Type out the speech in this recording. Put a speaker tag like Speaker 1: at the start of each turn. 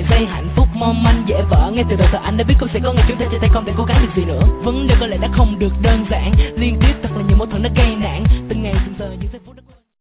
Speaker 1: vài giây hạnh phúc mong manh dễ vỡ. Ngay từ đầu thời anh đã biết không sẽ có ngày chúng ta chia tay không thể cố gắng được gì nữa. Vấn đề có lẽ đã không được đơn giản, liên tiếp